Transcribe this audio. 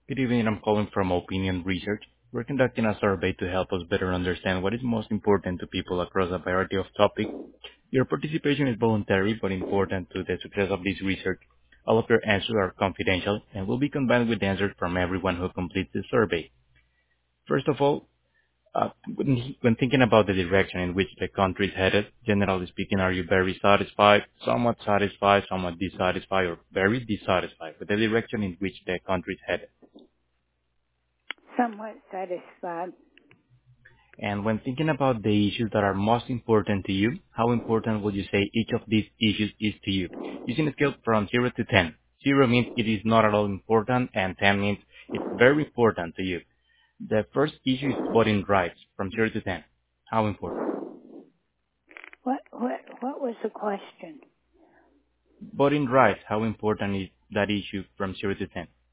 Good evening. I'm calling from Opinion Research. We're conducting a survey to help us better understand what is most important to people across a variety of topics. Your participation is voluntary but important to the success of this research. All of your answers are confidential and will be combined with answers from everyone who completes the survey. First of all, when thinking about the direction in which the country is headed, generally speaking, are you very satisfied, somewhat dissatisfied, or very dissatisfied with the direction in which the country is headed? Somewhat satisfied. And when thinking about the issues that are most important to you, how important would you say each of these issues is to you? Using a scale from 0 to 10. 0 means it is not at all important, and 10 means it's very important to you. The first issue is voting rights from 0 to 10. How important? What was the question? Voting rights, how important is that issue from 0 to 10?